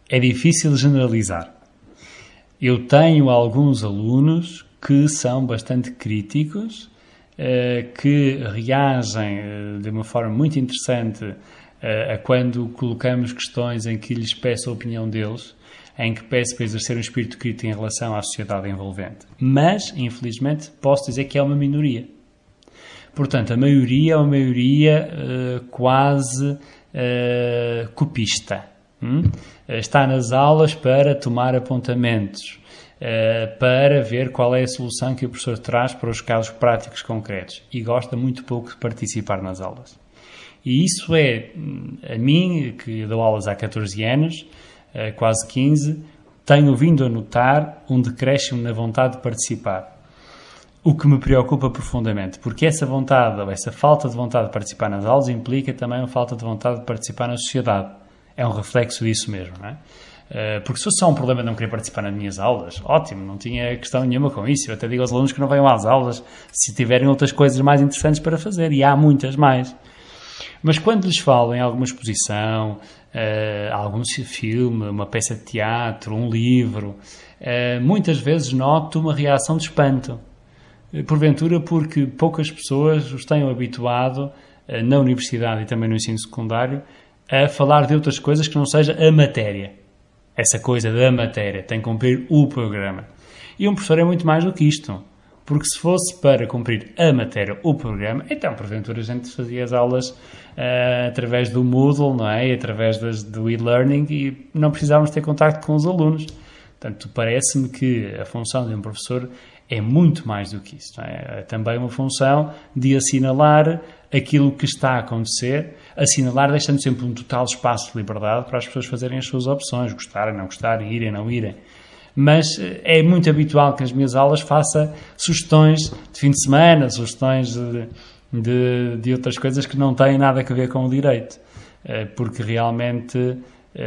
é difícil generalizar. Eu tenho alguns alunos que são bastante críticos, que reagem de uma forma muito interessante a quando colocamos questões em que lhes peço a opinião deles, em que peço para exercer um espírito crítico em relação à sociedade envolvente. Mas, infelizmente, posso dizer que é uma minoria. Portanto, a maioria é uma maioria quase copista. Está nas aulas para tomar apontamentos, para ver qual é a solução que o professor traz para os casos práticos concretos e gosta muito pouco de participar nas aulas. E isso é, a mim, que dou aulas há 14 anos, quase 15, tenho vindo a notar um decréscimo na vontade de participar. O que me preocupa profundamente, porque essa vontade, ou essa falta de vontade de participar nas aulas implica também uma falta de vontade de participar na sociedade. É um reflexo disso mesmo, não é? Porque se fosse só um problema de não querer participar nas minhas aulas, ótimo, não tinha questão nenhuma com isso. Eu até digo aos alunos que não venham às aulas se tiverem outras coisas mais interessantes para fazer, e há muitas mais. Mas quando lhes falo em alguma exposição, algum filme, uma peça de teatro, um livro, muitas vezes noto uma reação de espanto. Porventura porque poucas pessoas os tenham habituado, na universidade e também no ensino secundário, a falar de outras coisas que não seja a matéria. Essa coisa da matéria, tem que cumprir o programa. E um professor é muito mais do que isto. Porque se fosse para cumprir a matéria, o programa, então, porventura, a gente fazia as aulas através do Moodle, não é? E através do e-learning, e não precisávamos ter contacto com os alunos. Portanto, parece-me que a função de um professor é muito mais do que isso. Não é? É também uma função de assinalar aquilo que está a acontecer, assinalar deixando sempre um total espaço de liberdade para as pessoas fazerem as suas opções, gostarem, não gostarem, irem, não irem. Mas é muito habitual que nas minhas aulas faça sugestões de fim de semana, sugestões de outras coisas que não têm nada a ver com o direito. Porque realmente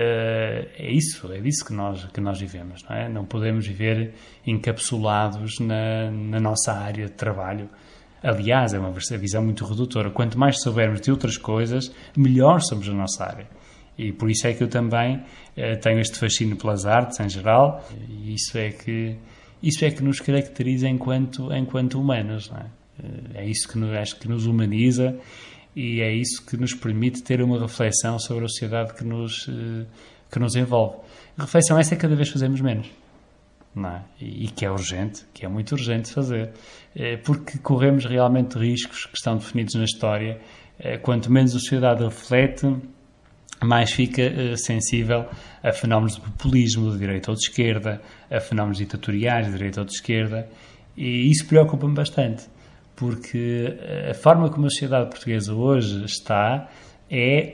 é disso que nós vivemos. Não é? Não podemos viver encapsulados na nossa área de trabalho. Aliás, é uma visão muito redutora. Quanto mais soubermos de outras coisas, melhor somos na nossa área. E por isso é que eu também tenho este fascínio pelas artes em geral, e isso é que nos caracteriza enquanto humanos, não é? É isso que acho que nos humaniza, e é isso que nos permite ter uma reflexão sobre a sociedade que nos envolve. A reflexão essa é que cada vez fazemos menos, não é? E que é urgente, que é muito urgente fazer, porque corremos realmente riscos que estão definidos na história. Quanto menos a sociedade reflete, mais fica sensível a fenómenos de populismo de direita ou de esquerda, a fenómenos ditatoriais de direita ou de esquerda, e isso preocupa-me bastante, porque a forma como a sociedade portuguesa hoje está é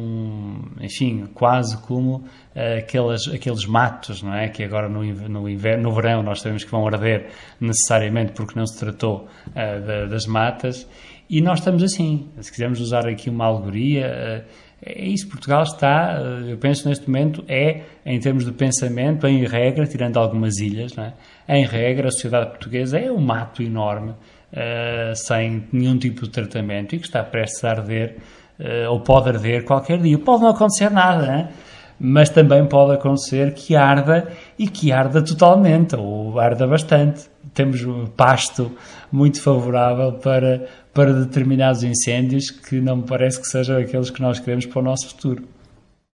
quase como aqueles matos, não é? Que agora no verão nós sabemos que vão arder necessariamente porque não se tratou das matas, e nós estamos assim. Se quisermos usar aqui uma alegoria, é isso. Portugal está, eu penso neste momento, em termos de pensamento, em regra, tirando algumas ilhas, não é? Em regra, a sociedade portuguesa é um mato enorme, sem nenhum tipo de tratamento, e que está prestes a arder, ou pode arder qualquer dia. Pode não acontecer nada, não é? Mas também pode acontecer que arda, e que arda totalmente, ou arda bastante. Temos um pasto muito favorável para determinados incêndios que não me parece que sejam aqueles que nós queremos para o nosso futuro.